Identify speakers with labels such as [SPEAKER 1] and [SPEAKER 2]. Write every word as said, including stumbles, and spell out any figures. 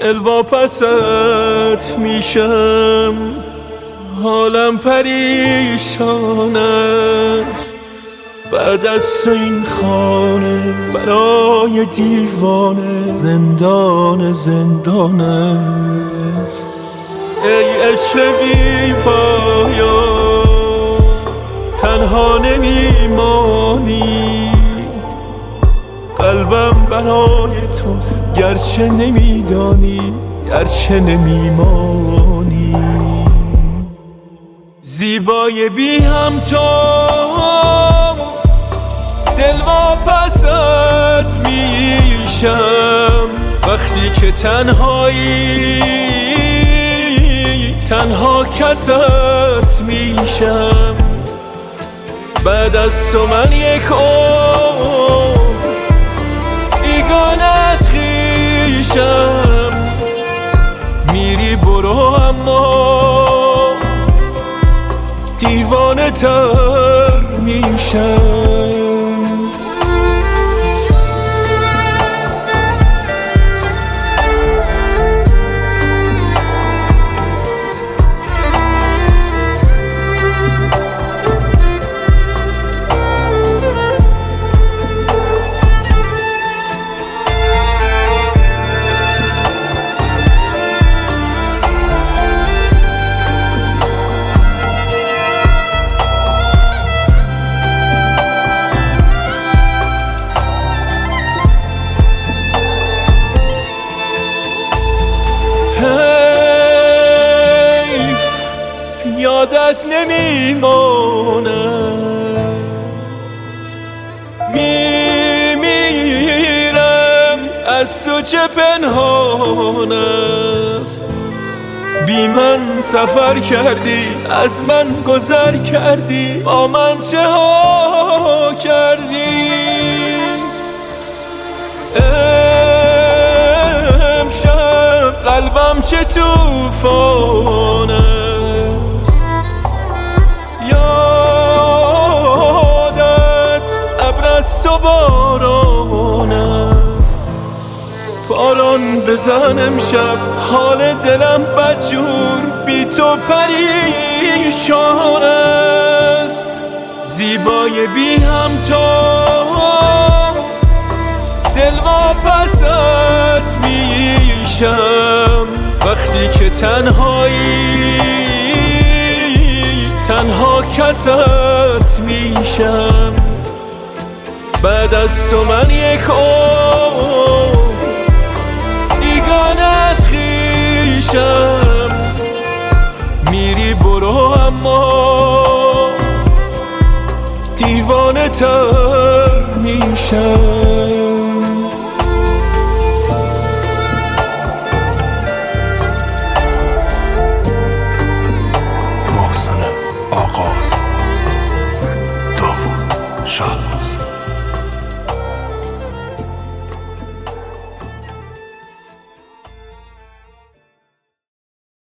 [SPEAKER 1] دلواپست میشم، حالم پریشان است. بعد از تو این خانه برای دیوانه زندان زندان است. ای عشق بی پایان تنها نمیمانی، قلبم برای توست گرچه نمیدانی، گرچه نمیمانی. زیبای بی همتا دلواپست میشم، وقتی که تنهایی تنها کست میشم. بعد از تو من یک عمر بیگانه از خویشم. میری برو اما دیوانه تر میشم. یادت نمیمونه، میمیرم از تو چه پنهان است. بی من سفر کردی، از من گذر کردی، با من چه ها کردی. امشب قلبم چه توفانه، تو باران است. باران بزن امشب، حال دلم بدجور بی تو پریشان است. زیبای بی همتا دلواپست میشم، وقتی که تنهایی تنها کست میشم. بعد از تو من یک عمر بیگانه از خویشم. میری برو اما دیوانه تر میشم.